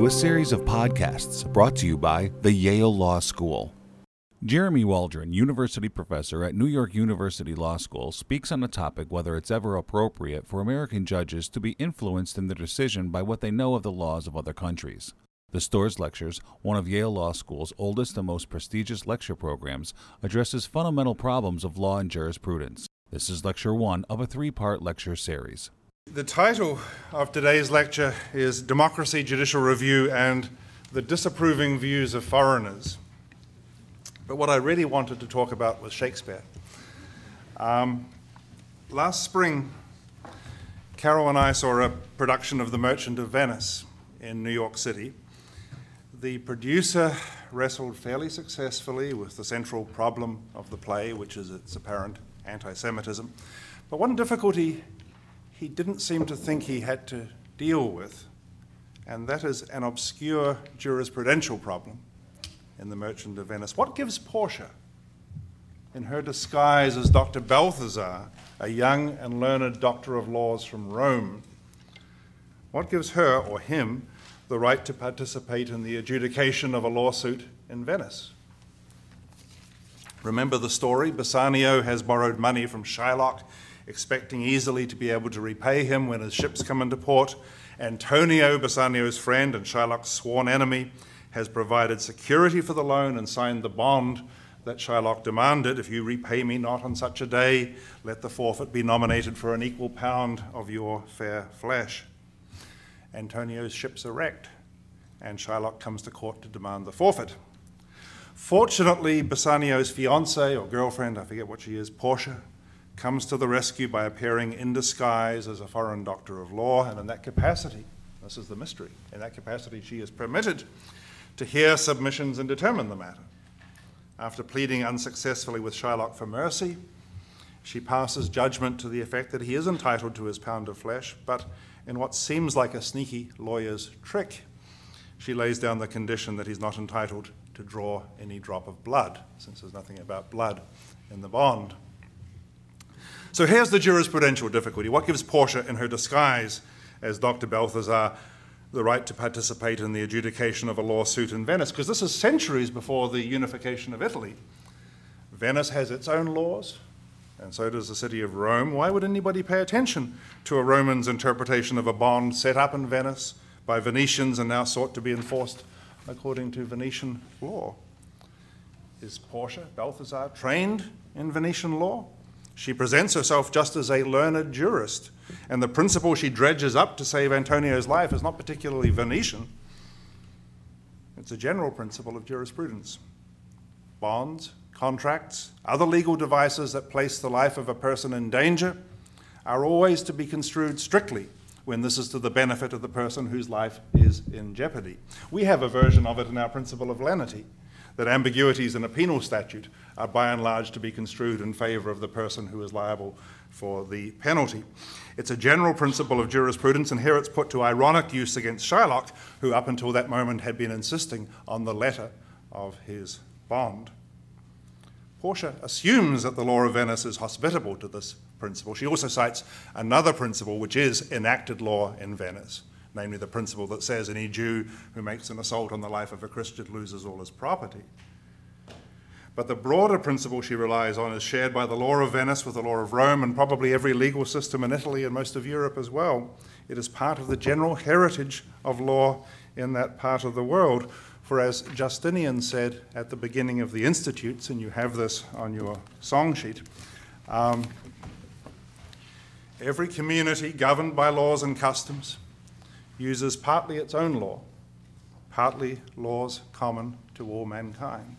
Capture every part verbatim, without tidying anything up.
a series of podcasts brought to you by the Yale Law School. Jeremy Waldron, university professor at New York University Law School, speaks on the topic whether it's ever appropriate for American judges to be influenced in their decision by what they know of the laws of other countries. The Storrs Lectures, one of Yale Law School's oldest and most prestigious lecture programs, addresses fundamental problems of law and jurisprudence. This is lecture one of a three-part lecture series. The title of today's lecture is Democracy, Judicial Review, and the Disapproving Views of Foreigners. But what I really wanted to talk about was Shakespeare. Um, last spring, Carol and I saw a production of The Merchant of Venice in New York City. The producer wrestled fairly successfully with the central problem of the play, which is its apparent anti-Semitism. But one difficulty he didn't seem to think he had to deal with, and that is an obscure jurisprudential problem in The Merchant of Venice. What gives Portia, in her disguise as Doctor Balthazar, a young and learned doctor of laws from Rome, what gives her, or him, the right to participate in the adjudication of a lawsuit in Venice? Remember the story? Bassanio has borrowed money from Shylock, expecting easily to be able to repay him when his ships come into port. Antonio, Bassanio's friend and Shylock's sworn enemy, has provided security for the loan and signed the bond that Shylock demanded. If you repay me not on such a day, let the forfeit be nominated for an equal pound of your fair flesh. Antonio's ships are wrecked, and Shylock comes to court to demand the forfeit. Fortunately, Bassanio's fiancée or girlfriend, I forget what she is, Portia, comes to the rescue by appearing in disguise as a foreign doctor of law, and in that capacity, this is the mystery, in that capacity she is permitted to hear submissions and determine the matter. After pleading unsuccessfully with Shylock for mercy, she passes judgment to the effect that he is entitled to his pound of flesh, but in what seems like a sneaky lawyer's trick, she lays down the condition that he's not entitled to draw any drop of blood, since there's nothing about blood in the bond. So here's the jurisprudential difficulty. What gives Portia, in her disguise as Doctor Balthazar, the right to participate in the adjudication of a lawsuit in Venice? Because this is centuries before the unification of Italy. Venice has its own laws, and so does the city of Rome. Why would anybody pay attention to a Roman's interpretation of a bond set up in Venice by Venetians and now sought to be enforced according to Venetian law? Is Portia, Balthazar, trained in Venetian law? She presents herself just as a learned jurist, and the principle she dredges up to save Antonio's life is not particularly Venetian. It's a general principle of jurisprudence. Bonds, contracts, other legal devices that place the life of a person in danger are always to be construed strictly when this is to the benefit of the person whose life is in jeopardy. We have a version of it in our principle of lenity, that ambiguities in a penal statute are by and large to be construed in favor of the person who is liable for the penalty. It's a general principle of jurisprudence, and here it's put to ironic use against Shylock, who up until that moment had been insisting on the letter of his bond. Portia assumes that the law of Venice is hospitable to this principle. She also cites another principle, which is enacted law in Venice, namely the principle that says any Jew who makes an assault on the life of a Christian loses all his property. But the broader principle she relies on is shared by the law of Venice with the law of Rome and probably every legal system in Italy and most of Europe as well. It is part of the general heritage of law in that part of the world. For as Justinian said at the beginning of the Institutes, and you have this on your song sheet, um, every community governed by laws and customs uses partly its own law, partly laws common to all mankind.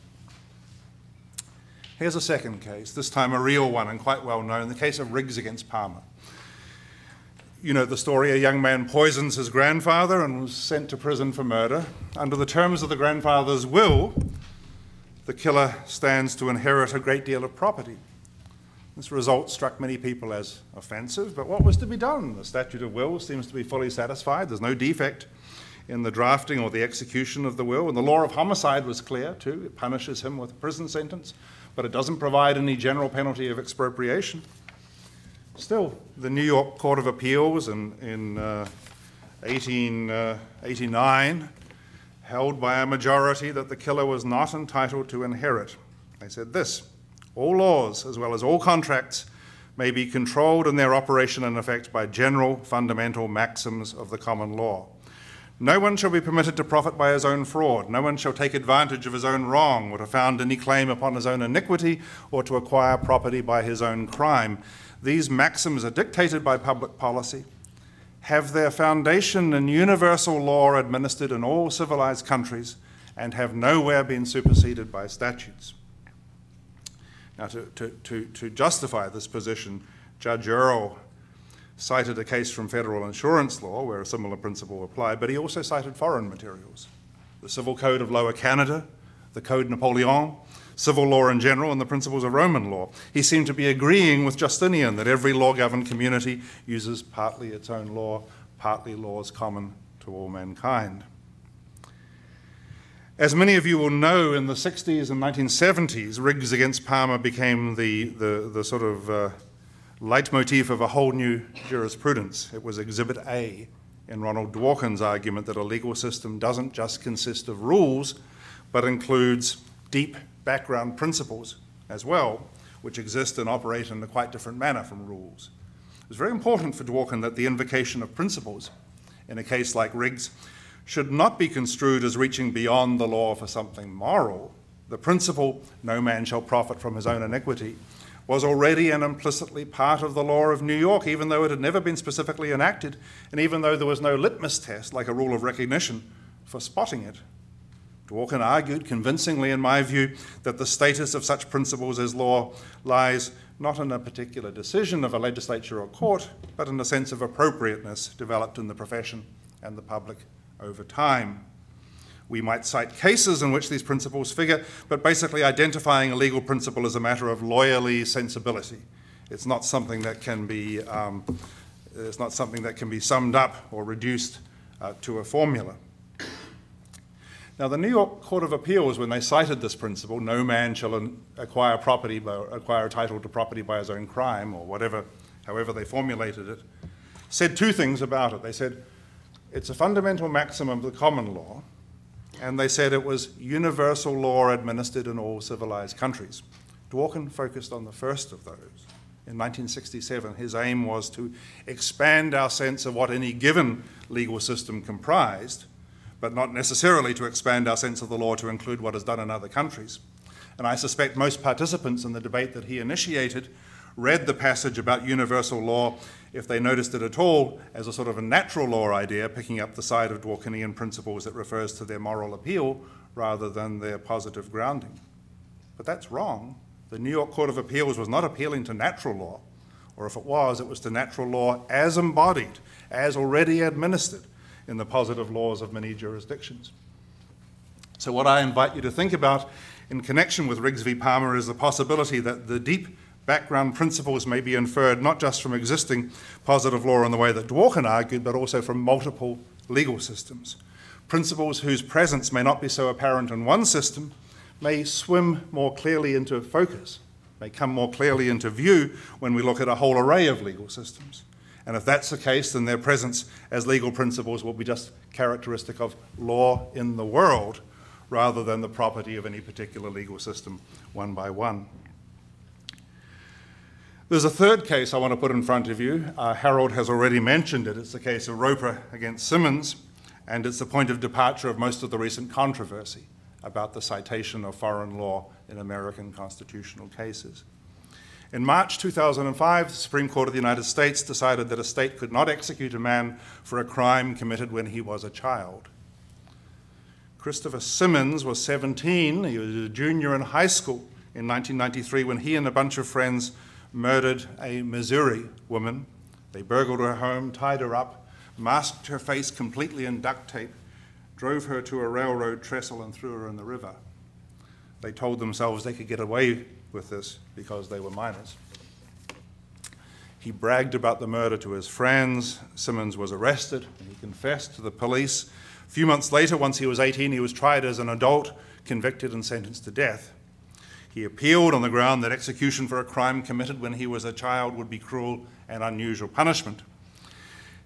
Here's a second case, this time a real one and quite well known, the case of Riggs against Palmer. You know the story, a young man poisons his grandfather and was sent to prison for murder. Under the terms of the grandfather's will, the killer stands to inherit a great deal of property. This result struck many people as offensive, but what was to be done? The statute of wills seems to be fully satisfied. There's no defect in the drafting or the execution of the will, and the law of homicide was clear too. It punishes him with a prison sentence, but it doesn't provide any general penalty of expropriation. Still, the New York Court of Appeals in, in uh, eighteen eighty-nine, held by a majority that the killer was not entitled to inherit. They said this: all laws, as well as all contracts, may be controlled in their operation and effect by general fundamental maxims of the common law. No one shall be permitted to profit by his own fraud. No one shall take advantage of his own wrong, or to found any claim upon his own iniquity, or to acquire property by his own crime. These maxims are dictated by public policy, have their foundation in universal law administered in all civilized countries, and have nowhere been superseded by statutes. Now, to, to, to, to justify this position, Judge Earl cited a case from federal insurance law where a similar principle applied, but he also cited foreign materials: the Civil Code of Lower Canada, the Code Napoleon, civil law in general, and the principles of Roman law. He seemed to be agreeing with Justinian that every law-governed community uses partly its own law, partly laws common to all mankind. As many of you will know, in the sixties and nineteen seventies, Riggs against Palmer became the, the, the sort of uh, leitmotif of a whole new jurisprudence. It was Exhibit A in Ronald Dworkin's argument that a legal system doesn't just consist of rules, but includes deep background principles as well, which exist and operate in a quite different manner from rules. It was very important for Dworkin that the invocation of principles in a case like Riggs should not be construed as reaching beyond the law for something moral. The principle, no man shall profit from his own iniquity, was already and implicitly part of the law of New York, even though it had never been specifically enacted, and even though there was no litmus test, like a rule of recognition, for spotting it. Dworkin argued convincingly, in my view, that the status of such principles as law lies not in a particular decision of a legislature or court, but in a sense of appropriateness developed in the profession and the public over time. We might cite cases in which these principles figure, but basically identifying a legal principle is a matter of lawyerly sensibility. It's not something that can be, um, it's not something that can be summed up or reduced uh, to a formula. Now, the New York Court of Appeals, when they cited this principle, no man shall acquire property, by, acquire a title to property by his own crime, or whatever, however they formulated it, said two things about it. They said it's a fundamental maximum of the common law, and they said it was universal law administered in all civilized countries. Dworkin focused on the first of those. In nineteen sixty-seven, his aim was to expand our sense of what any given legal system comprised, but not necessarily to expand our sense of the law to include what is done in other countries. And I suspect most participants in the debate that he initiated read the passage about universal law, if they noticed it at all, as a sort of a natural law idea, picking up the side of Dworkinian principles that refers to their moral appeal rather than their positive grounding. But that's wrong. The New York Court of Appeals was not appealing to natural law, or if it was, it was to natural law as embodied, as already administered in the positive laws of many jurisdictions. So what I invite you to think about in connection with Riggs v. Palmer is the possibility that the deep background principles may be inferred not just from existing positive law in the way that Dworkin argued, but also from multiple legal systems. Principles whose presence may not be so apparent in one system may swim more clearly into focus, may come more clearly into view when we look at a whole array of legal systems. And if that's the case, then their presence as legal principles will be just characteristic of law in the world, rather than the property of any particular legal system one by one. There's a third case I want to put in front of you. Uh, Harold has already mentioned it. It's the case of Roper against Simmons, and it's the point of departure of most of the recent controversy about the citation of foreign law in American constitutional cases. In March two thousand five, the Supreme Court of the United States decided that a state could not execute a man for a crime committed when he was a child. Christopher Simmons was seventeen. He was a junior in high school in nineteen ninety-three when he and a bunch of friends murdered a Missouri woman. They burgled her home, tied her up, masked her face completely in duct tape, drove her to a railroad trestle and threw her in the river. They told themselves they could get away with this because they were minors. He bragged about the murder to his friends. Simmons was arrested and he confessed to the police. A few months later, once he was eighteen, he was tried as an adult, convicted and sentenced to death. He appealed on the ground that execution for a crime committed when he was a child would be cruel and unusual punishment.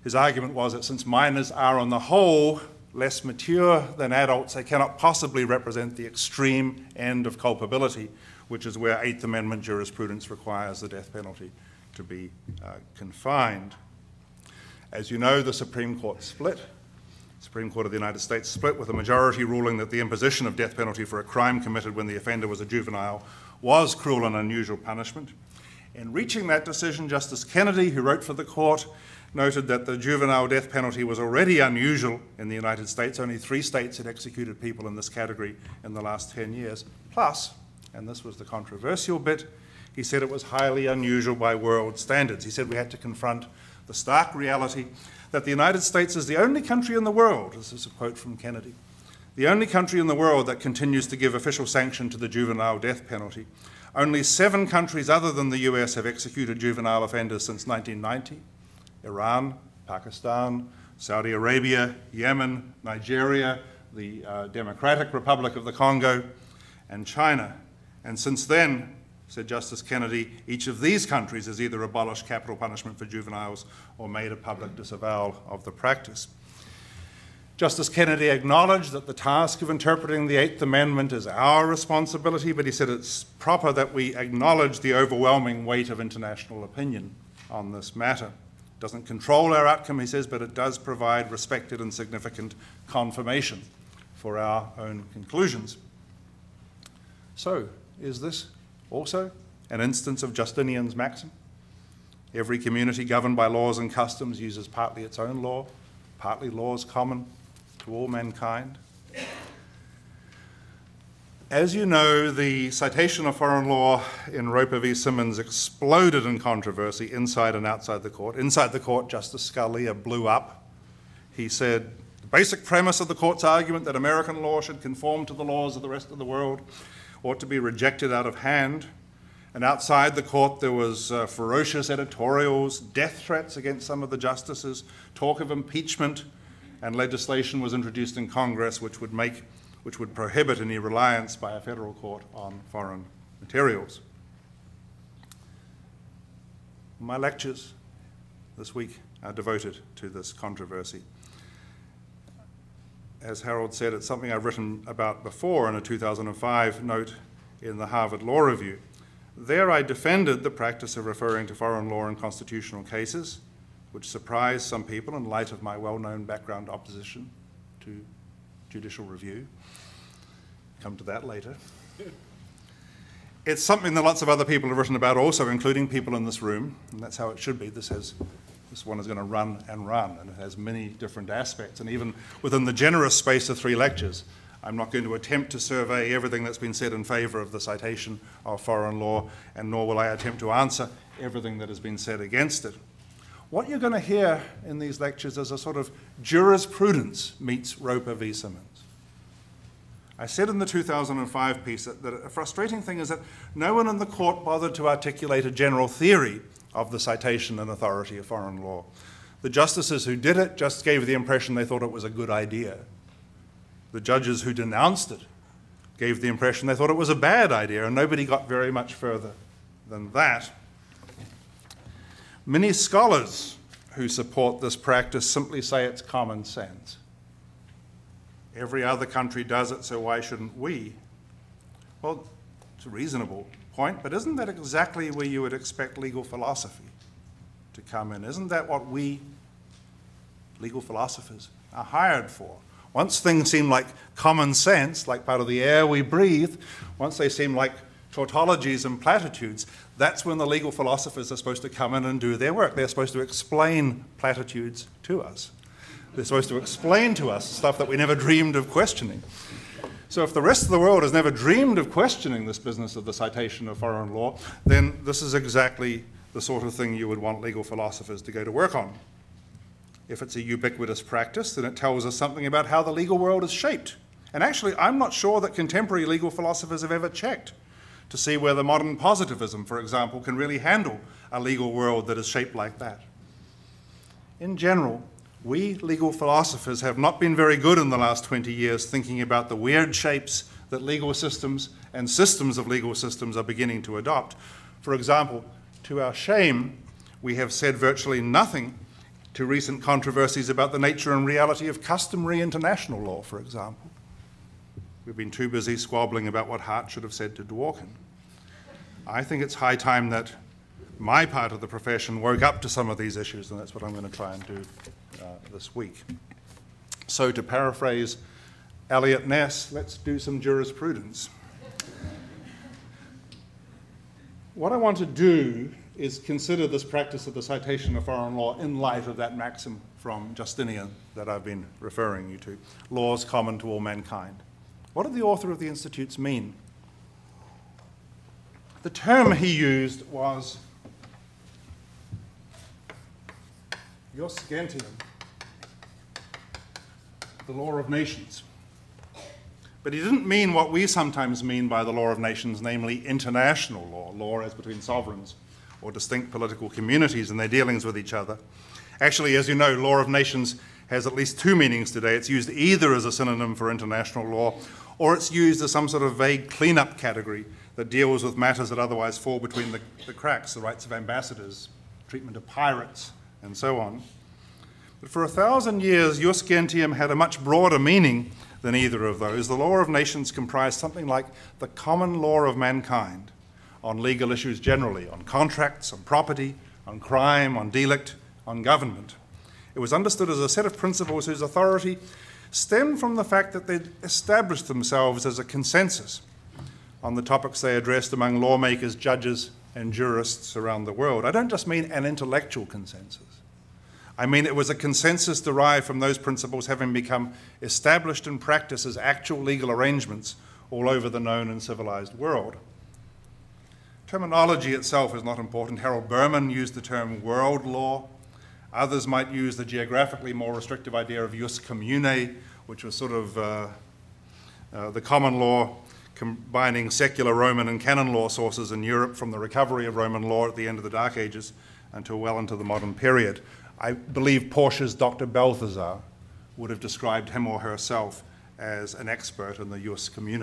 His argument was that since minors are on the whole less mature than adults, they cannot possibly represent the extreme end of culpability, which is where Eighth Amendment jurisprudence requires the death penalty to be uh, confined. As you know, the Supreme Court split. The Supreme Court of the United States split with a majority ruling that the imposition of death penalty for a crime committed when the offender was a juvenile was cruel and unusual punishment. In reaching that decision, Justice Kennedy, who wrote for the court, noted that the juvenile death penalty was already unusual in the United States. Only three states had executed people in this category in the last ten years. Plus, and this was the controversial bit, he said it was highly unusual by world standards. He said we had to confront the stark reality that the United States is the only country in the world, this is a quote from Kennedy, the only country in the world that continues to give official sanction to the juvenile death penalty. Only seven countries other than the U S have executed juvenile offenders since nineteen ninety. Iran, Pakistan, Saudi Arabia, Yemen, Nigeria, the uh, Democratic Republic of the Congo, and China. And since then, said Justice Kennedy, each of these countries has either abolished capital punishment for juveniles or made a public disavowal of the practice. Justice Kennedy acknowledged that the task of interpreting the Eighth Amendment is our responsibility, but he said it's proper that we acknowledge the overwhelming weight of international opinion on this matter. It doesn't control our outcome, he says, but it does provide respected and significant confirmation for our own conclusions. So, is this also an instance of Justinian's maxim? Every community governed by laws and customs uses partly its own law, partly laws common to all mankind. As you know, the citation of foreign law in Roper v. Simmons exploded in controversy inside and outside the court. Inside the court, Justice Scalia blew up. He said, the basic premise of the court's argument that American law should conform to the laws of the rest of the world ought to be rejected out of hand. And outside the court, there was uh, ferocious editorials, death threats against some of the justices, talk of impeachment, and legislation was introduced in Congress which would make, which would prohibit any reliance by a federal court on foreign materials. My lectures this week are devoted to this controversy. As Harold said, it's something I've written about before in a two thousand five note in the Harvard Law Review. There I defended the practice of referring to foreign law in constitutional cases, which surprised some people in light of my well-known background opposition to judicial review. Come to that later. It's something that lots of other people have written about also, including people in this room, and that's how it should be. This has, this one is going to run and run, and it has many different aspects, and even within the generous space of three lectures, I'm not going to attempt to survey everything that's been said in favor of the citation of foreign law, and nor will I attempt to answer everything that has been said against it. What you're going to hear in these lectures is a sort of jurisprudence meets Roper v. Simmons. I said in the two thousand five piece that, that a frustrating thing is that no one in the court bothered to articulate a general theory of the citation and authority of foreign law. The justices who did it just gave the impression they thought it was a good idea. The judges who denounced it gave the impression they thought it was a bad idea, and nobody got very much further than that. Many scholars who support this practice simply say it's common sense. Every other country does it, so why shouldn't we? Well, it's a reasonable point, but isn't that exactly where you would expect legal philosophy to come in? Isn't that what we, legal philosophers, are hired for? Once things seem like common sense, like part of the air we breathe, once they seem like tautologies and platitudes, that's when the legal philosophers are supposed to come in and do their work. They're supposed to explain platitudes to us. They're supposed to explain to us stuff that we never dreamed of questioning. So if the rest of the world has never dreamed of questioning this business of the citation of foreign law, then this is exactly the sort of thing you would want legal philosophers to go to work on. If it's a ubiquitous practice, then it tells us something about how the legal world is shaped. And actually, I'm not sure that contemporary legal philosophers have ever checked to see whether modern positivism, for example, can really handle a legal world that is shaped like that. In general, we legal philosophers have not been very good in the last twenty years thinking about the weird shapes that legal systems and systems of legal systems are beginning to adopt. For example, to our shame, we have said virtually nothing to recent controversies about the nature and reality of customary international law, for example. We've been too busy squabbling about what Hart should have said to Dworkin. I think it's high time that my part of the profession woke up to some of these issues, and that's what I'm going to try and do uh, this week. So to paraphrase Eliot Ness, let's do some jurisprudence. What I want to do is consider this practice of the citation of foreign law in light of that maxim from Justinian that I've been referring you to, laws common to all mankind. What did the author of the Institutes mean? The term he used was jus gentium, the law of nations. But he didn't mean what we sometimes mean by the law of nations, namely international law, law as between sovereigns or distinct political communities and their dealings with each other. Actually, as you know, law of nations has at least two meanings today. It's used either as a synonym for international law, or it's used as some sort of vague cleanup category that deals with matters that otherwise fall between the, the cracks, the rights of ambassadors, treatment of pirates, and so on. But for a thousand years, jus gentium had a much broader meaning than either of those. The law of nations comprised something like the common law of mankind on legal issues generally, on contracts, on property, on crime, on delict, on government. It was understood as a set of principles whose authority stemmed from the fact that they'd established themselves as a consensus on the topics they addressed among lawmakers, judges, and jurists around the world. I don't just mean an intellectual consensus. I mean it was a consensus derived from those principles having become established in practice as actual legal arrangements all over the known and civilized world. Terminology itself is not important. Harold Berman used the term world law. Others might use the geographically more restrictive idea of jus commune, which was sort of uh, uh, the common law combining secular Roman and canon law sources in Europe from the recovery of Roman law at the end of the Dark Ages until well into the modern period. I believe Portia's Doctor Balthazar would have described him or herself as an expert in the jus commune.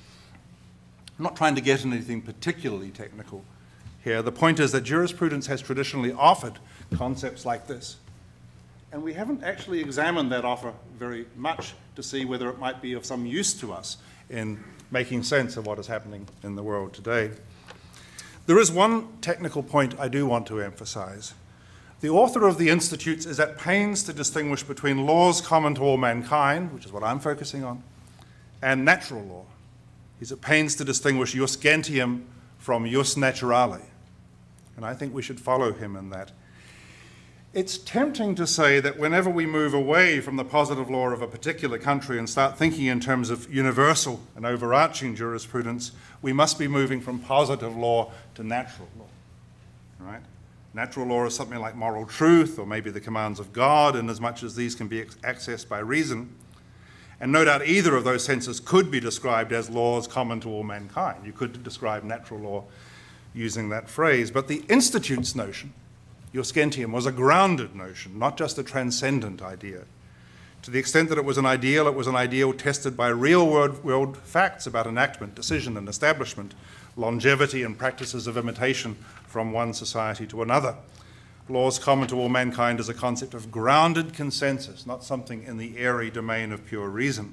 I'm not trying to get into anything particularly technical here. The point is that jurisprudence has traditionally offered concepts like this. And we haven't actually examined that offer very much to see whether it might be of some use to us in making sense of what is happening in the world today. There is one technical point I do want to emphasize. The author of the Institutes is at pains to distinguish between laws common to all mankind, which is what I'm focusing on, and natural law. He's at pains to distinguish jus gentium from jus naturale. And I think we should follow him in that. It's tempting to say that whenever we move away from the positive law of a particular country and start thinking in terms of universal and overarching jurisprudence, we must be moving from positive law to natural law, right? Natural law is something like moral truth or maybe the commands of God, in as much as these can be accessed by reason. And no doubt either of those senses could be described as laws common to all mankind. You could describe natural law using that phrase. But the Institute's notion, jus gentium, was a grounded notion, not just a transcendent idea. To the extent that it was an ideal, it was an ideal tested by real-world world facts about enactment, decision, and establishment, longevity and practices of imitation from one society to another. Laws common to all mankind is a concept of grounded consensus, not something in the airy domain of pure reason.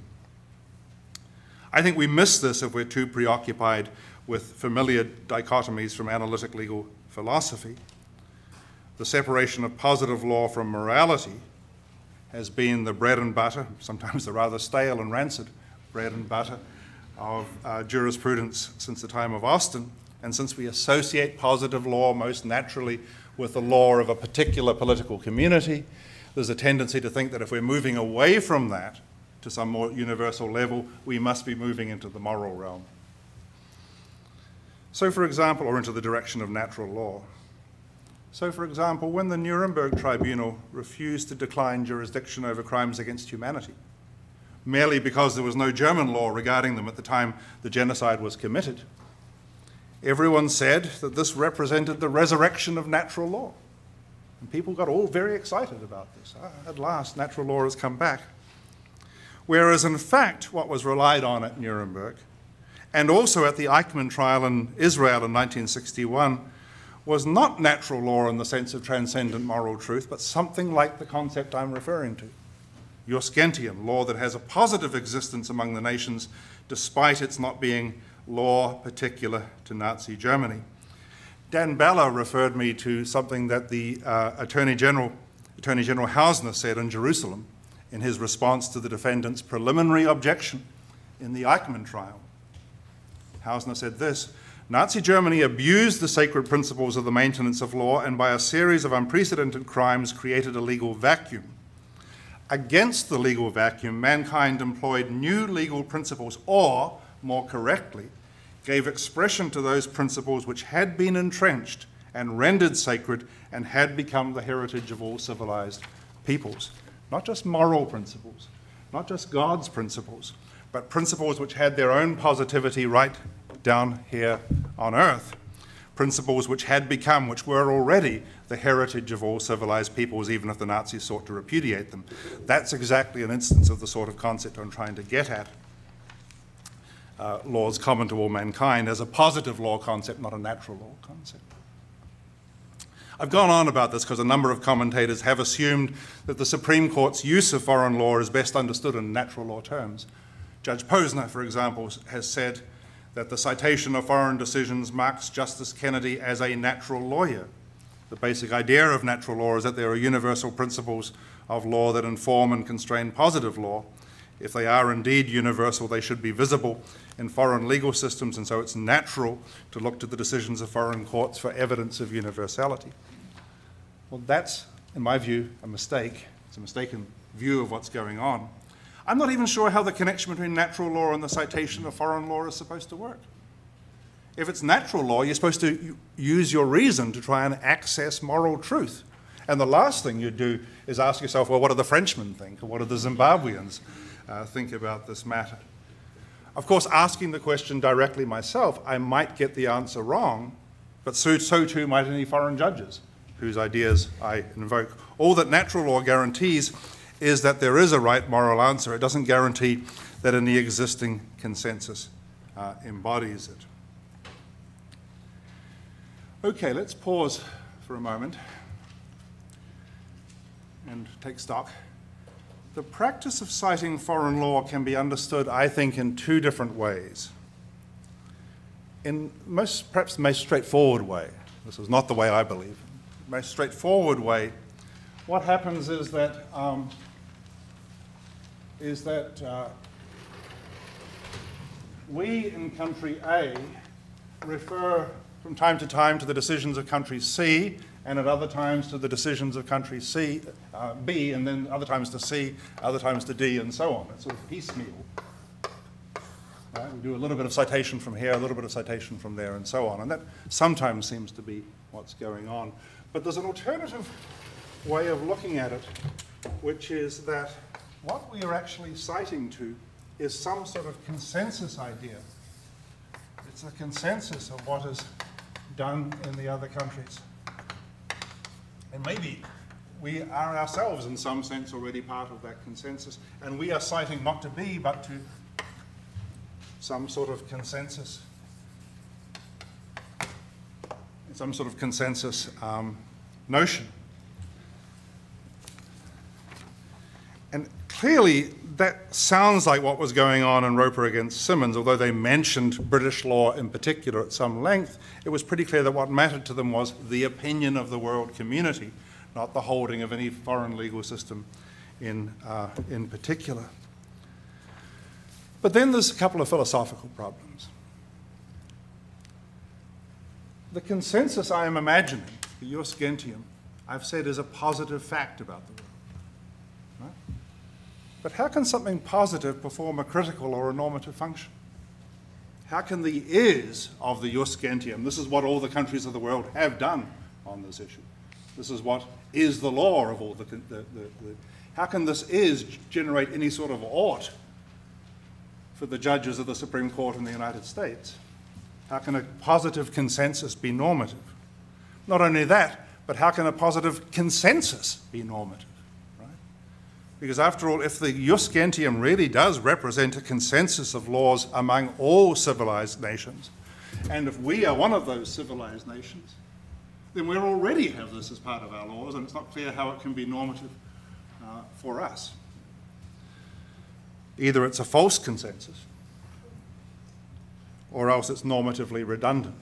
I think we miss this if we're too preoccupied with familiar dichotomies from analytic legal philosophy. The separation of positive law from morality has been the bread and butter, sometimes the rather stale and rancid bread and butter of uh, jurisprudence since the time of Austin. And since we associate positive law most naturally with the law of a particular political community, there's a tendency to think that if we're moving away from that to some more universal level, we must be moving into the moral realm. So, for example, or into the direction of natural law. So, for example, when the Nuremberg Tribunal refused to decline jurisdiction over crimes against humanity, merely because there was no German law regarding them at the time the genocide was committed, everyone said that this represented the resurrection of natural law. And people got all very excited about this. Ah, at last, natural law has come back. Whereas, in fact, what was relied on at Nuremberg, and also at the Eichmann trial in Israel in nineteen sixty-one, was not natural law in the sense of transcendent moral truth, but something like the concept I'm referring to. Jus gentium, law that has a positive existence among the nations, despite its not being law particular to Nazi Germany. Dan Balla referred me to something that the uh, Attorney General, Attorney General Hausner said in Jerusalem in his response to the defendant's preliminary objection in the Eichmann trial. Hausner said this: Nazi Germany abused the sacred principles of the maintenance of law and by a series of unprecedented crimes created a legal vacuum. Against the legal vacuum, mankind employed new legal principles, or, more correctly, gave expression to those principles which had been entrenched and rendered sacred and had become the heritage of all civilized peoples. Not just moral principles, not just God's principles, but principles which had their own positivity right down here on earth. Principles which had become, which were already the heritage of all civilized peoples, even if the Nazis sought to repudiate them. That's exactly an instance of the sort of concept I'm trying to get at. Uh, laws common to all mankind as a positive law concept, not a natural law concept. I've gone on about this because a number of commentators have assumed that the Supreme Court's use of foreign law is best understood in natural law terms. Judge Posner, for example, has said that the citation of foreign decisions marks Justice Kennedy as a natural lawyer. The basic idea of natural law is that there are universal principles of law that inform and constrain positive law. If they are indeed universal, they should be visible in foreign legal systems, and so it's natural to look to the decisions of foreign courts for evidence of universality. Well, that's, in my view, a mistake. It's a mistaken view of what's going on. I'm not even sure how the connection between natural law and the citation of foreign law is supposed to work. If it's natural law, you're supposed to use your reason to try and access moral truth. And the last thing you do is ask yourself, well, what do the Frenchmen think? Or what do the Zimbabweans uh, think about this matter? Of course, asking the question directly myself, I might get the answer wrong, but so, so too might any foreign judges whose ideas I invoke. All that natural law guarantees is that there is a right moral answer. It doesn't guarantee that any existing consensus uh, embodies it. Okay, let's pause for a moment and take stock. The practice of citing foreign law can be understood, I think, in two different ways. In most, perhaps the most straightforward way, this is not the way I believe, the most straightforward way, what happens is that um, is that uh, we in country A refer from time to time to the decisions of country C, and at other times to the decisions of country C, uh, B, and then other times to C, other times to D, and so on. It's sort of piecemeal. Right? We do a little bit of citation from here, a little bit of citation from there, and so on. And that sometimes seems to be what's going on. But there's an alternative way of looking at it, which is that what we are actually citing to is some sort of consensus idea. It's a consensus of what is done in the other countries. And maybe we are ourselves in some sense already part of that consensus, and we are citing not to B, but to some sort of consensus, some sort of consensus um, notion. And clearly, that sounds like what was going on in Roper against Simmons. Although they mentioned British law in particular at some length, it was pretty clear that what mattered to them was the opinion of the world community, not the holding of any foreign legal system in, uh, in particular. But then there's a couple of philosophical problems. The consensus I am imagining, the Jus gentium, I've said is a positive fact about the world. But how can something positive perform a critical or a normative function? How can the is of the Jus gentium, this is what all the countries of the world have done on this issue. This is what is the law of all the, the, the, the how can this is generate any sort of ought for the judges of the Supreme Court in the United States? How can a positive consensus be normative? Not only that, but how can a positive consensus be normative? Because after all, if the Jus gentium really does represent a consensus of laws among all civilized nations, and if we are one of those civilized nations, then we already have this as part of our laws, and it's not clear how it can be normative uh, for us. Either it's a false consensus, or else it's normatively redundant.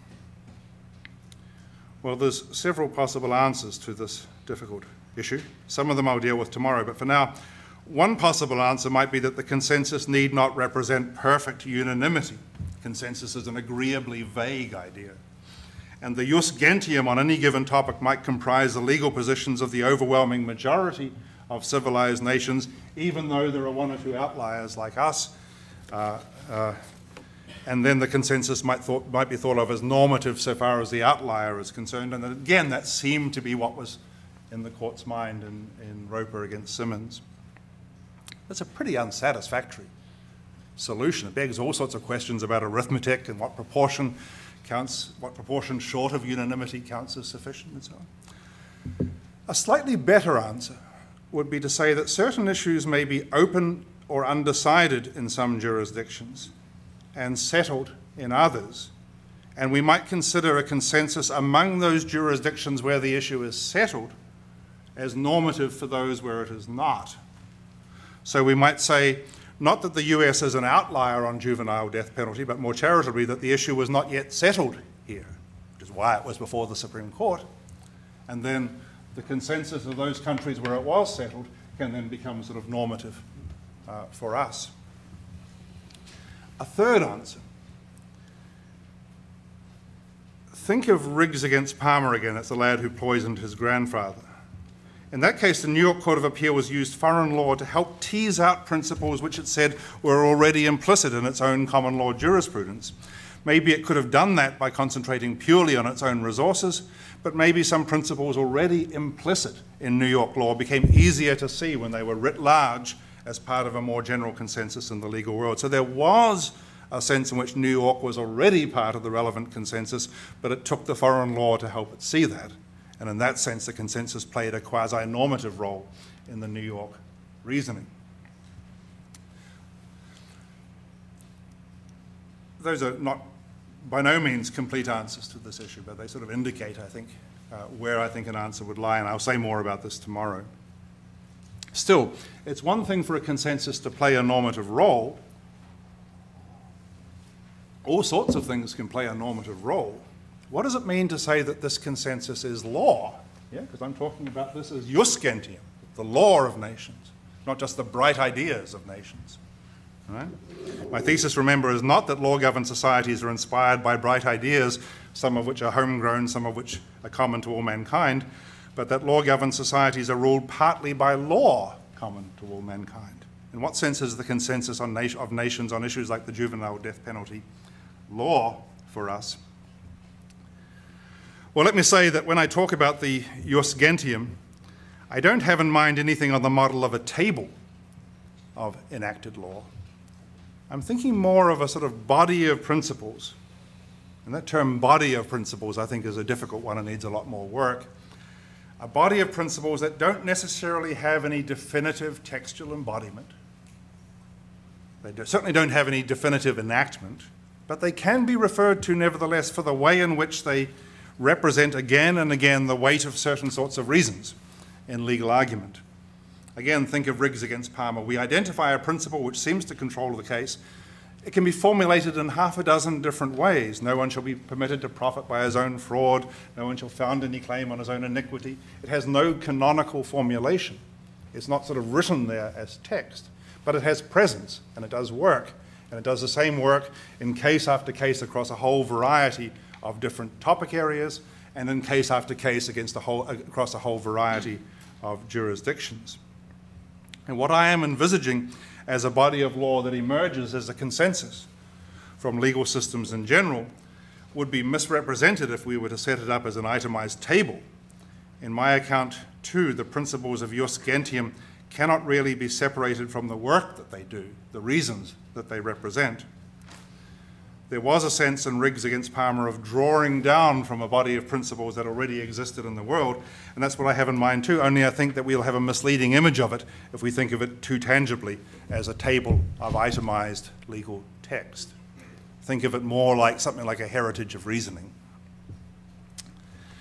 Well, there's several possible answers to this difficult issue. Some of them I'll deal with tomorrow, but for now, one possible answer might be that the consensus need not represent perfect unanimity. Consensus is an agreeably vague idea. And the jus gentium on any given topic might comprise the legal positions of the overwhelming majority of civilized nations, even though there are one or two outliers like us. Uh, uh, and then the consensus might, thought, might be thought of as normative so far as the outlier is concerned. And again, that seemed to be what was in the court's mind in, in Roper against Simmons. That's a pretty unsatisfactory solution. It begs all sorts of questions about arithmetic and what proportion counts, what proportion short of unanimity counts as sufficient and so on. A slightly better answer would be to say that certain issues may be open or undecided in some jurisdictions and settled in others, and we might consider a consensus among those jurisdictions where the issue is settled as normative for those where it is not. So we might say, not that the U S is an outlier on juvenile death penalty, but more charitably that the issue was not yet settled here, which is why it was before the Supreme Court. And then the consensus of those countries where it was settled can then become sort of normative uh, for us. A third answer. Think of Riggs against Palmer again. It's the lad who poisoned his grandfather. In that case, the New York Court of Appeals used foreign law to help tease out principles which it said were already implicit in its own common law jurisprudence. Maybe it could have done that by concentrating purely on its own resources, but maybe some principles already implicit in New York law became easier to see when they were writ large as part of a more general consensus in the legal world. So there was a sense in which New York was already part of the relevant consensus, but it took the foreign law to help it see that. And in that sense, the consensus played a quasi-normative role in the New York reasoning. Those are not, by no means, complete answers to this issue, but they sort of indicate, I think, uh, where I think an answer would lie, and I'll say more about this tomorrow. Still, it's one thing for a consensus to play a normative role. All sorts of things can play a normative role. What does it mean to say that this consensus is law? Yeah, because I'm talking about this as jus gentium, the law of nations, not just the bright ideas of nations. All right? My thesis, remember, is not that law-governed societies are inspired by bright ideas, some of which are homegrown, some of which are common to all mankind, but that law-governed societies are ruled partly by law common to all mankind. In what sense is the consensus on nation, of nations on issues like the juvenile death penalty law for us? Well, let me say that when I talk about the jus gentium, I don't have in mind anything on the model of a table of enacted law. I'm thinking more of a sort of body of principles. And that term body of principles, I think, is a difficult one and needs a lot more work. A body of principles that don't necessarily have any definitive textual embodiment. They do, certainly don't have any definitive enactment, but they can be referred to nevertheless for the way in which they represent again and again the weight of certain sorts of reasons in legal argument. Again, think of Riggs against Palmer. We identify a principle which seems to control the case. It can be formulated in half a dozen different ways. No one shall be permitted to profit by his own fraud. No one shall found any claim on his own iniquity. It has no canonical formulation. It's not sort of written there as text, but it has presence and it does work. And it does the same work in case after case across a whole variety of different topic areas, and in case after case against a whole, across a whole variety of jurisdictions. And what I am envisaging as a body of law that emerges as a consensus from legal systems in general would be misrepresented if we were to set it up as an itemized table. In my account, too, the principles of jus gentium cannot really be separated from the work that they do, the reasons that they represent. There was a sense in Riggs against Palmer of drawing down from a body of principles that already existed in the world, and that's what I have in mind too, only I think that we'll have a misleading image of it if we think of it too tangibly as a table of itemized legal text. Think of it more like something like a heritage of reasoning.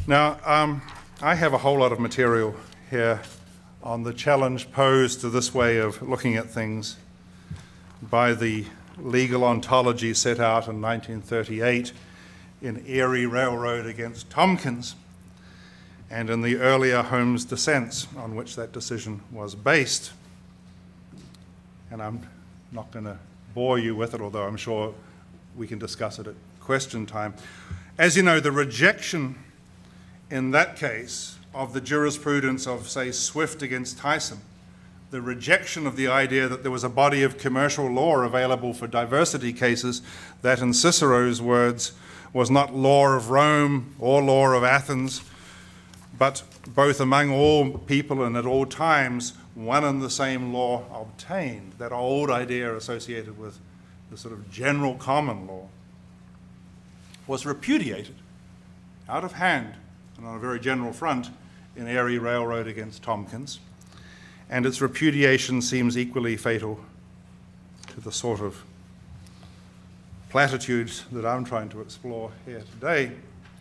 Now, um, I have a whole lot of material here on the challenge posed to this way of looking at things by the legal ontology set out in nineteen thirty-eight in Erie Railroad against Tompkins, and in the earlier Holmes dissents on which that decision was based. And I'm not going to bore you with it, although I'm sure we can discuss it at question time. As you know, the rejection in that case of the jurisprudence of, say, Swift against Tyson, the rejection of the idea that there was a body of commercial law available for diversity cases that, in Cicero's words, was not law of Rome or law of Athens, but both among all people and at all times, one and the same law obtained, that old idea associated with the sort of general common law, was repudiated out of hand and on a very general front in Erie Railroad against Tompkins. And its repudiation seems equally fatal to the sort of platitudes that I'm trying to explore here today.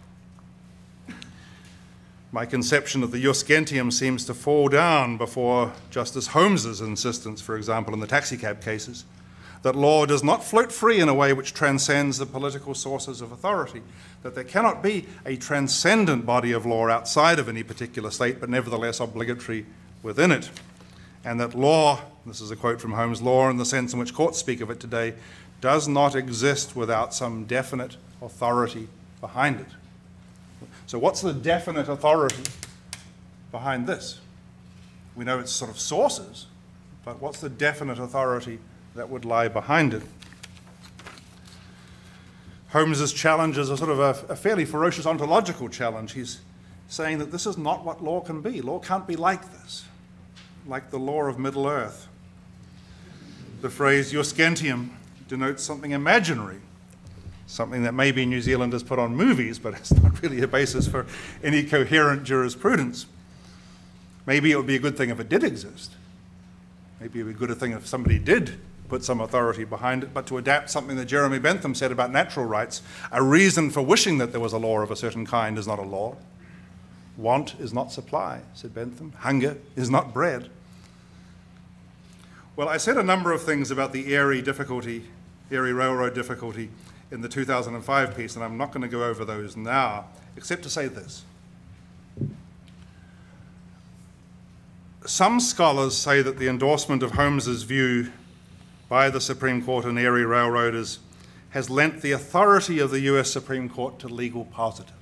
My conception of the jus gentium seems to fall down before Justice Holmes's insistence, for example, in the taxicab cases, that law does not float free in a way which transcends the political sources of authority, that there cannot be a transcendent body of law outside of any particular state, but nevertheless obligatory within it, and that law, this is a quote from Holmes, law in the sense in which courts speak of it today, does not exist without some definite authority behind it. So what's the definite authority behind this? We know it's sort of sources, but what's the definite authority that would lie behind it? Holmes's challenge is a sort of a, a fairly ferocious ontological challenge. He's saying that this is not what law can be. Law can't be like this, like the law of Middle Earth. The phrase jus gentium denotes something imaginary, something that maybe New Zealand has put on movies, but it's not really a basis for any coherent jurisprudence. Maybe it would be a good thing if it did exist. Maybe it would be a good thing if somebody did put some authority behind it, but to adapt something that Jeremy Bentham said about natural rights, a reason for wishing that there was a law of a certain kind is not a law. Want is not supply, said Bentham. Hunger is not bread. Well, I said a number of things about the Erie difficulty, Erie Railroad difficulty in the two thousand five piece, and I'm not going to go over those now, except to say this. Some scholars say that the endorsement of Holmes's view by the Supreme Court in Erie Railroad is, has lent the authority of the U S Supreme Court to legal positivism.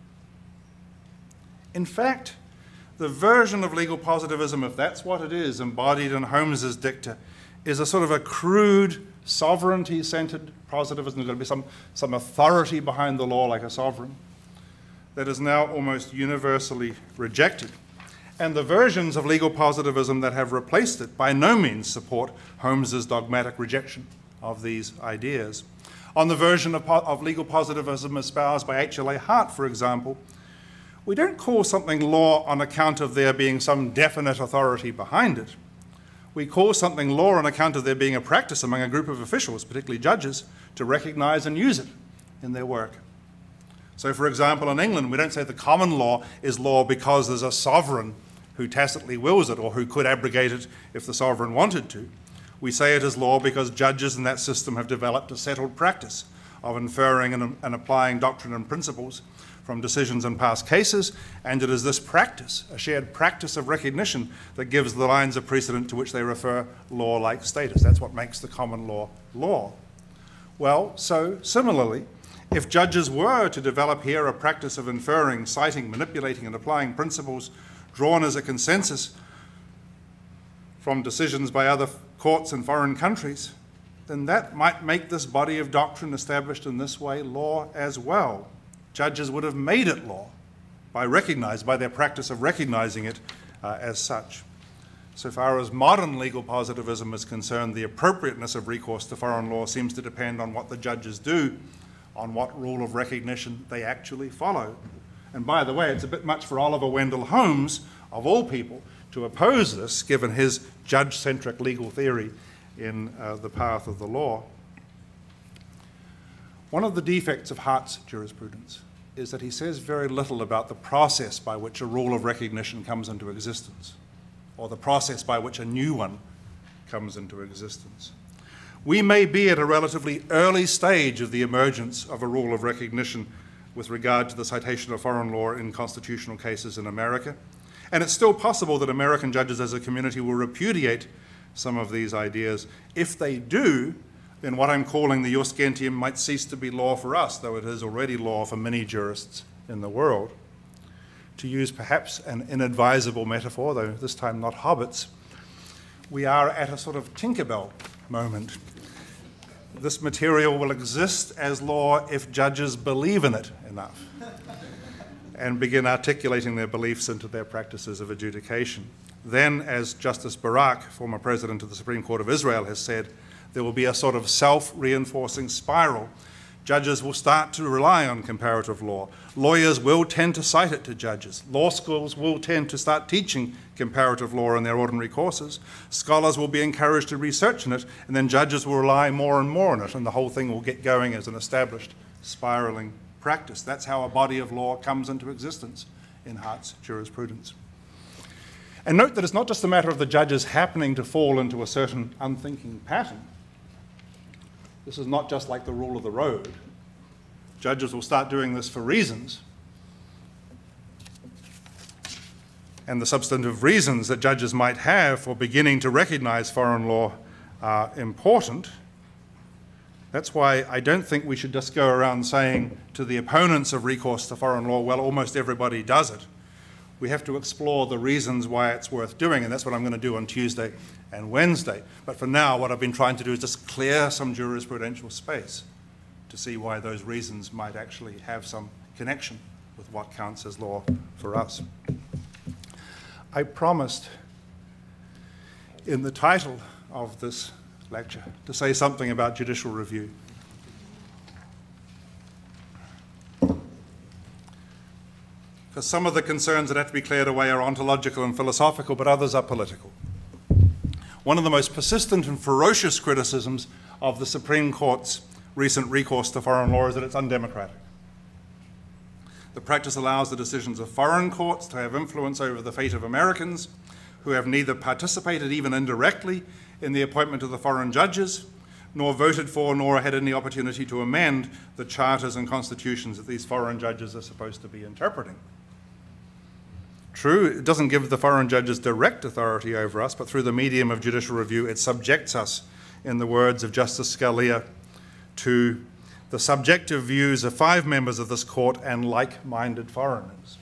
In fact, the version of legal positivism, if that's what it is, embodied in Holmes's dicta, is a sort of a crude, sovereignty-centered positivism. There's got to be some, some authority behind the law like a sovereign that is now almost universally rejected. And the versions of legal positivism that have replaced it by no means support Holmes's dogmatic rejection of these ideas. On the version of, of legal positivism espoused by H L A Hart, for example, we don't call something law on account of there being some definite authority behind it. We call something law on account of there being a practice among a group of officials, particularly judges, to recognize and use it in their work. So, for example, in England, we don't say the common law is law because there's a sovereign who tacitly wills it or who could abrogate it if the sovereign wanted to. We say it is law because judges in that system have developed a settled practice of inferring and, and applying doctrine and principles from decisions in past cases, and it is this practice, a shared practice of recognition, that gives the lines of precedent to which they refer law-like status. That's what makes the common law law. Well, so similarly, if judges were to develop here a practice of inferring, citing, manipulating, and applying principles drawn as a consensus from decisions by other courts in foreign countries, then that might make this body of doctrine established in this way law as well. Judges would have made it law by recognized, by their practice of recognizing it uh, as such. So far as modern legal positivism is concerned, the appropriateness of recourse to foreign law seems to depend on what the judges do, on what rule of recognition they actually follow. And by the way, it's a bit much for Oliver Wendell Holmes, of all people, to oppose this, given his judge-centric legal theory in uh, The Path of the Law. One of the defects of Hart's jurisprudence is that he says very little about the process by which a rule of recognition comes into existence, or the process by which a new one comes into existence. We may be at a relatively early stage of the emergence of a rule of recognition with regard to the citation of foreign law in constitutional cases in America, and it's still possible that American judges as a community will repudiate some of these ideas. If they do, then what I'm calling the jus gentium might cease to be law for us, though it is already law for many jurists in the world. To use perhaps an inadvisable metaphor, though this time not hobbits, we are at a sort of Tinkerbell moment. This material will exist as law if judges believe in it enough and begin articulating their beliefs into their practices of adjudication. Then, as Justice Barak, former president of the Supreme Court of Israel, has said, there will be a sort of self-reinforcing spiral. Judges will start to rely on comparative law. Lawyers will tend to cite it to judges. Law schools will tend to start teaching comparative law in their ordinary courses. Scholars will be encouraged to research in it, and then judges will rely more and more on it, and the whole thing will get going as an established spiraling practice. That's how a body of law comes into existence in Hart's jurisprudence. And note that it's not just a matter of the judges happening to fall into a certain unthinking pattern. This is not just like the rule of the road. Judges will start doing this for reasons. And the substantive reasons that judges might have for beginning to recognize foreign law are important. That's why I don't think we should just go around saying to the opponents of recourse to foreign law, well, almost everybody does it. We have to explore the reasons why it's worth doing, and that's what I'm going to do on Tuesday and Wednesday. But for now, what I've been trying to do is just clear some jurisprudential space to see why those reasons might actually have some connection with what counts as law for us. I promised in the title of this lecture to say something about judicial review. Because some of the concerns that have to be cleared away are ontological and philosophical, but others are political. One of the most persistent and ferocious criticisms of the Supreme Court's recent recourse to foreign law is that it's undemocratic. The practice allows the decisions of foreign courts to have influence over the fate of Americans who have neither participated, even indirectly, in the appointment of the foreign judges, nor voted for, nor had any opportunity to amend the charters and constitutions that these foreign judges are supposed to be interpreting. True, it doesn't give the foreign judges direct authority over us, but through the medium of judicial review, it subjects us, in the words of Justice Scalia, to the subjective views of five members of this court and like-minded foreigners.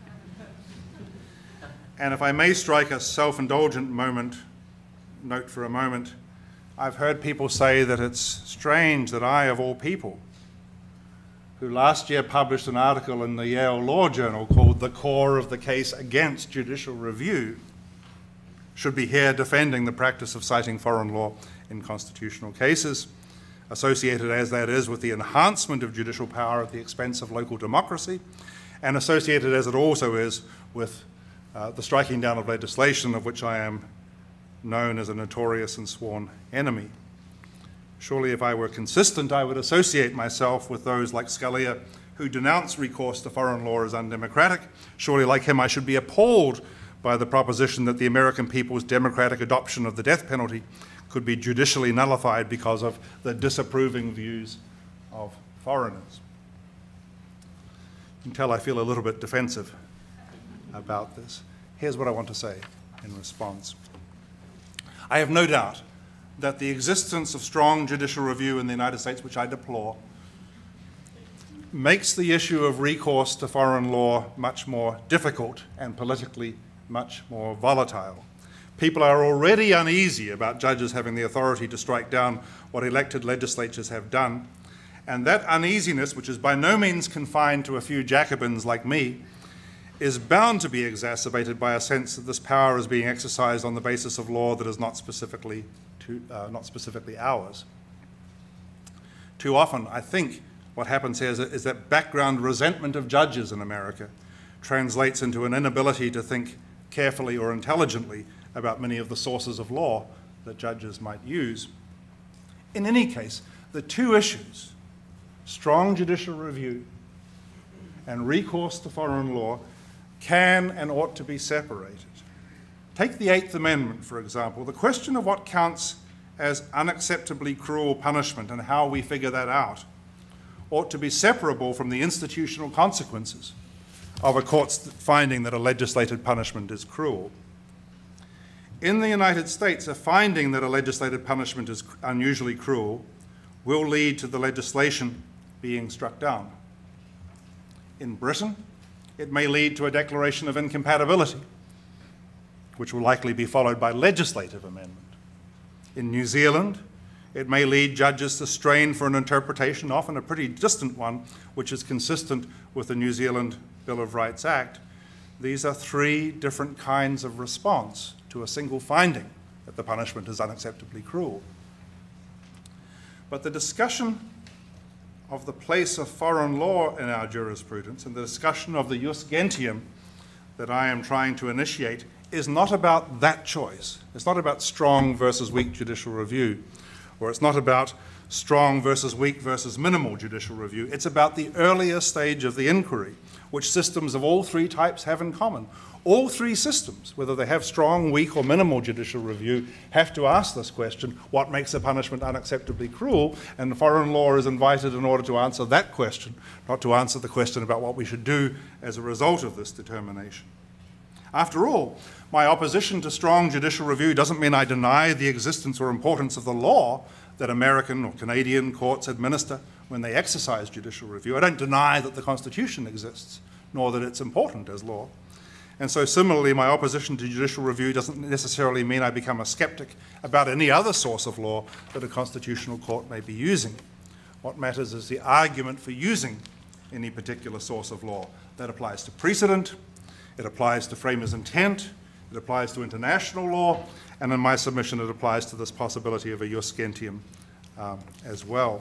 And if I may strike a self-indulgent moment, note for a moment, I've heard people say that it's strange that I, of all people, who last year published an article in the Yale Law Journal called "The Core of the Case Against Judicial Review," should be here defending the practice of citing foreign law in constitutional cases, associated as that is with the enhancement of judicial power at the expense of local democracy, and associated as it also is with uh, the striking down of legislation of which I am known as a notorious and sworn enemy. Surely if I were consistent, I would associate myself with those like Scalia who denounce recourse to foreign law as undemocratic. Surely like him, I should be appalled by the proposition that the American people's democratic adoption of the death penalty could be judicially nullified because of the disapproving views of foreigners. You can tell I feel a little bit defensive about this. Here's what I want to say in response. I have no doubt that the existence of strong judicial review in the United States, which I deplore, makes the issue of recourse to foreign law much more difficult and politically much more volatile. People are already uneasy about judges having the authority to strike down what elected legislatures have done, and that uneasiness, which is by no means confined to a few Jacobins like me, is bound to be exacerbated by a sense that this power is being exercised on the basis of law that is not specifically to, uh, not specifically ours. Too often, I think what happens here is, is that background resentment of judges in America translates into an inability to think carefully or intelligently about many of the sources of law that judges might use. In any case, the two issues, strong judicial review and recourse to foreign law can and ought to be separated. Take the Eighth Amendment, for example. The question of what counts as unacceptably cruel punishment and how we figure that out ought to be separable from the institutional consequences of a court's finding that a legislated punishment is cruel. In the United States, a finding that a legislated punishment is unusually cruel will lead to the legislation being struck down. In Britain, it may lead to a declaration of incompatibility, which will likely be followed by legislative amendment. In New Zealand, it may lead judges to strain for an interpretation, often a pretty distant one, which is consistent with the New Zealand Bill of Rights Act. These are three different kinds of response to a single finding that the punishment is unacceptably cruel. But the discussion of the place of foreign law in our jurisprudence and the discussion of the jus gentium that I am trying to initiate is not about that choice. It's not about strong versus weak judicial review, or it's not about strong versus weak versus minimal judicial review. It's about the earlier stage of the inquiry, which systems of all three types have in common. All three systems, whether they have strong, weak, or minimal judicial review, have to ask this question: what makes a punishment unacceptably cruel? And foreign law is invited in order to answer that question, not to answer the question about what we should do as a result of this determination. After all, my opposition to strong judicial review doesn't mean I deny the existence or importance of the law that American or Canadian courts administer when they exercise judicial review. I don't deny that the Constitution exists, nor that it's important as law. And so similarly, my opposition to judicial review doesn't necessarily mean I become a skeptic about any other source of law that a constitutional court may be using. What matters is the argument for using any particular source of law. That applies to precedent, it applies to framers' intent, it applies to international law, and in my submission it applies to this possibility of a jus gentium um, as well.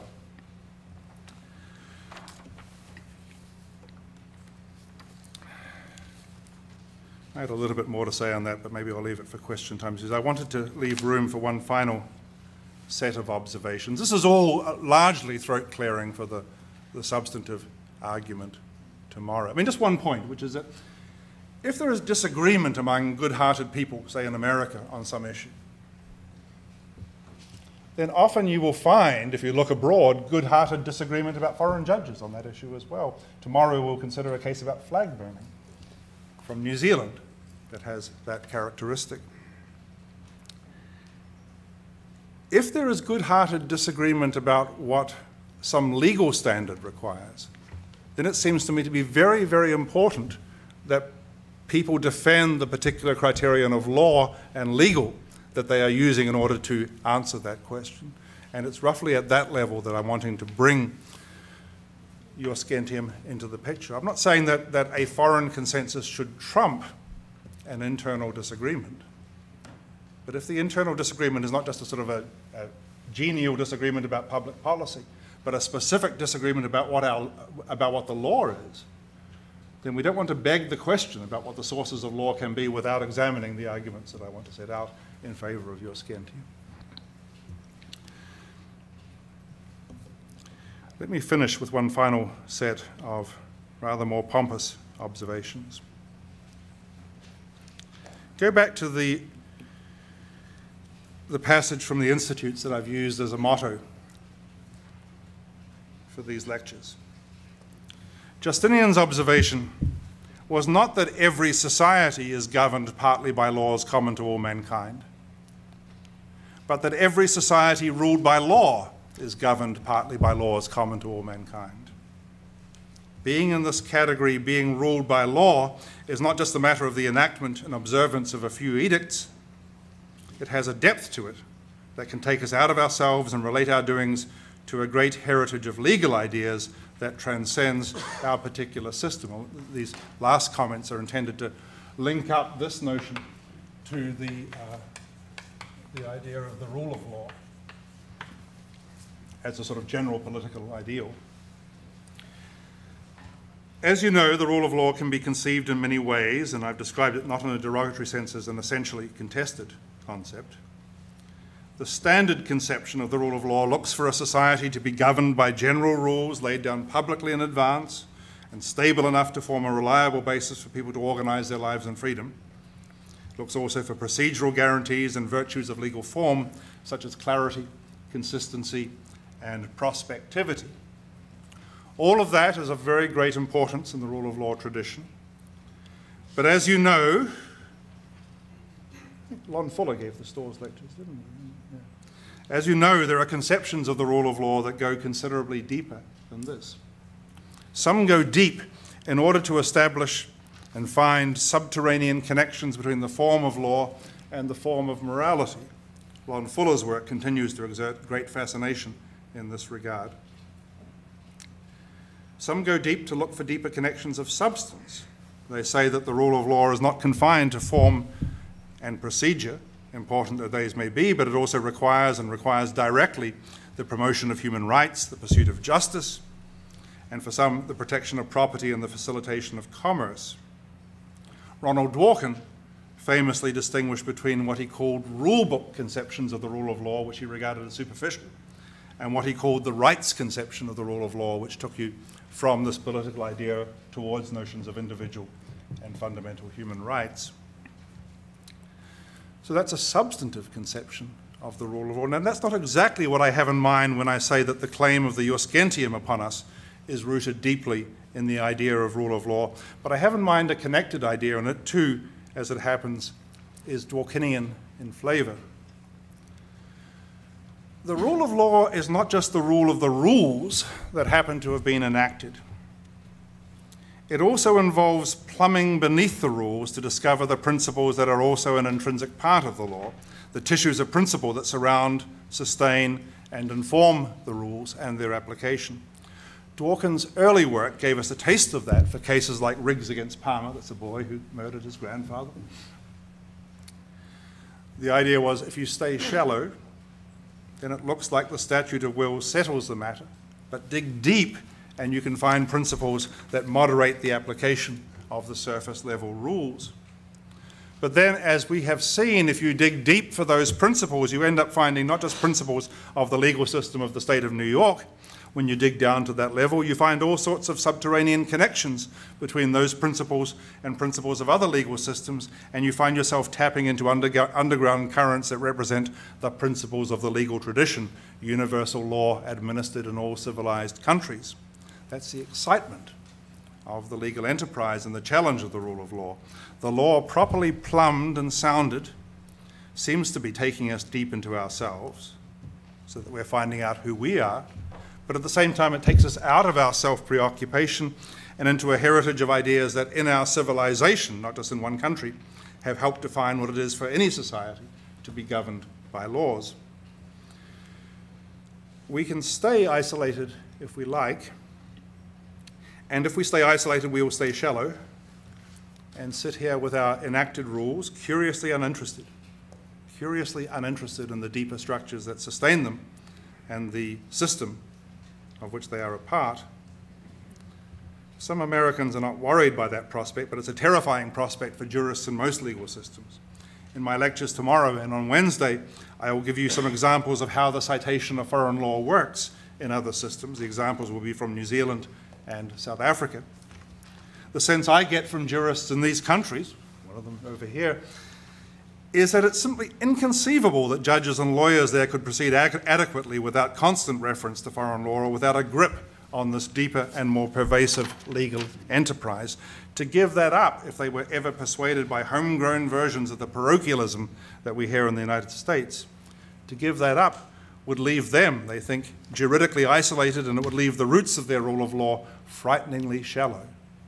I had a little bit more to say on that, but maybe I'll leave it for question time. I wanted to leave room for one final set of observations. This is all largely throat clearing for the, the substantive argument tomorrow. I mean, just one point, which is that if there is disagreement among good-hearted people, say in America, on some issue, then often you will find, if you look abroad, good-hearted disagreement about foreign judges on that issue as well. Tomorrow we'll consider a case about flag burning from New Zealand that has that characteristic. If there is good-hearted disagreement about what some legal standard requires, then it seems to me to be very, very important that people defend the particular criterion of law and legal that they are using in order to answer that question. And it's roughly at that level that I'm wanting to bring jus gentium into the picture. I'm not saying that, that a foreign consensus should trump an internal disagreement. But if the internal disagreement is not just a sort of a, a genial disagreement about public policy, but a specific disagreement about what, our, about what the law is, then we don't want to beg the question about what the sources of law can be without examining the arguments that I want to set out in favor of jus gentium. Let me finish with one final set of rather more pompous observations. Go back to the, the passage from the Institutes that I've used as a motto for these lectures. Justinian's observation was not that every society is governed partly by laws common to all mankind, but that every society ruled by law is governed partly by laws common to all mankind. Being in this category, being ruled by law, is not just a matter of the enactment and observance of a few edicts. It has a depth to it that can take us out of ourselves and relate our doings to a great heritage of legal ideas that transcends our particular system. These last comments are intended to link up this notion to the, uh, the idea of the rule of law as a sort of general political ideal. As you know, the rule of law can be conceived in many ways, and I've described it not in a derogatory sense as an essentially contested concept. The standard conception of the rule of law looks for a society to be governed by general rules laid down publicly in advance and stable enough to form a reliable basis for people to organize their lives in freedom. It looks also for procedural guarantees and virtues of legal form, such as clarity, consistency, and prospectivity. All of that is of very great importance in the rule of law tradition. But as you know, Lon Fuller gave the Storrs lectures, didn't he? Yeah. As you know, there are conceptions of the rule of law that go considerably deeper than this. Some go deep in order to establish and find subterranean connections between the form of law and the form of morality. Lon Fuller's work continues to exert great fascination in this regard. Some go deep to look for deeper connections of substance. They say that the rule of law is not confined to form and procedure, important though these may be, but it also requires and requires directly the promotion of human rights, the pursuit of justice, and for some, the protection of property and the facilitation of commerce. Ronald Dworkin famously distinguished between what he called rule-book conceptions of the rule of law, which he regarded as superficial, and what he called the rights conception of the rule of law, which took you from this political idea towards notions of individual and fundamental human rights. So that's a substantive conception of the rule of law. And that's not exactly what I have in mind when I say that the claim of the jus gentium upon us is rooted deeply in the idea of rule of law. But I have in mind a connected idea, and it too, as it happens, is Dworkinian in flavor. The rule of law is not just the rule of the rules that happen to have been enacted. It also involves plumbing beneath the rules to discover the principles that are also an intrinsic part of the law, the tissues of principle that surround, sustain, and inform the rules and their application. Dworkin's early work gave us a taste of that for cases like Riggs against Palmer, that's a boy who murdered his grandfather. The idea was if you stay shallow, then it looks like the statute of wills settles the matter, but dig deep and you can find principles that moderate the application of the surface level rules. But then, as we have seen, if you dig deep for those principles, you end up finding not just principles of the legal system of the state of New York. When you dig down to that level, you find all sorts of subterranean connections between those principles and principles of other legal systems, and you find yourself tapping into undergo- underground currents that represent the principles of the legal tradition, universal law administered in all civilized countries. That's the excitement of the legal enterprise and the challenge of the rule of law. The law, properly plumbed and sounded, seems to be taking us deep into ourselves so that we're finding out who we are, but at the same time it takes us out of our self-preoccupation and into a heritage of ideas that in our civilization, not just in one country, have helped define what it is for any society to be governed by laws. We can stay isolated if we like, and if we stay isolated, we will stay shallow and sit here with our enacted rules, curiously uninterested, curiously uninterested in the deeper structures that sustain them and the system of which they are a part. Some Americans are not worried by that prospect, but it's a terrifying prospect for jurists in most legal systems. In my lectures tomorrow and on Wednesday, I will give you some examples of how the citation of foreign law works in other systems. The examples will be from New Zealand and South Africa. The sense I get from jurists in these countries, one of them over here, is that it's simply inconceivable that judges and lawyers there could proceed ad- adequately without constant reference to foreign law or without a grip on this deeper and more pervasive legal enterprise. To give that up, if they were ever persuaded by homegrown versions of the parochialism that we hear in the United States, to give that up would leave them, they think, juridically isolated, and it would leave the roots of their rule of law frighteningly shallow.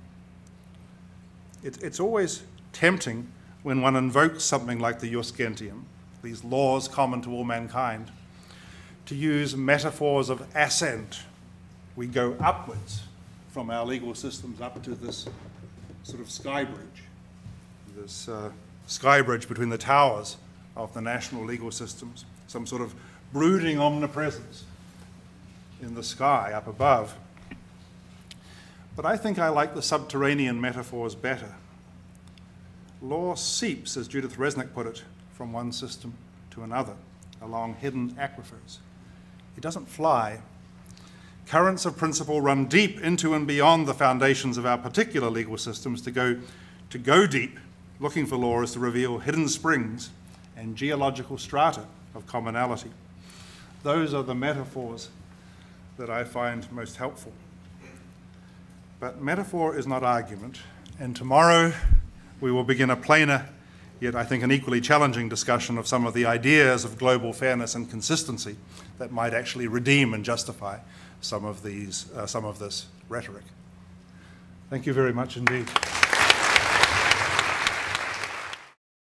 It, it's always tempting when one invokes something like the jus gentium, these laws common to all mankind, to use metaphors of ascent. We go upwards from our legal systems up to this sort of sky bridge, this uh, sky bridge between the towers of the national legal systems, some sort of brooding omnipresence in the sky up above. But I think I like the subterranean metaphors better. Law seeps, as Judith Resnick put it, from one system to another, along hidden aquifers. It doesn't fly. Currents of principle run deep into and beyond the foundations of our particular legal systems. To go, to go deep, looking for law, is to reveal hidden springs and geological strata of commonality. Those are the metaphors that I find most helpful. But metaphor is not argument, and tomorrow we will begin a plainer, yet I think an equally challenging discussion of some of the ideas of global fairness and consistency that might actually redeem and justify some of these, uh, some of this rhetoric. Thank you very much indeed.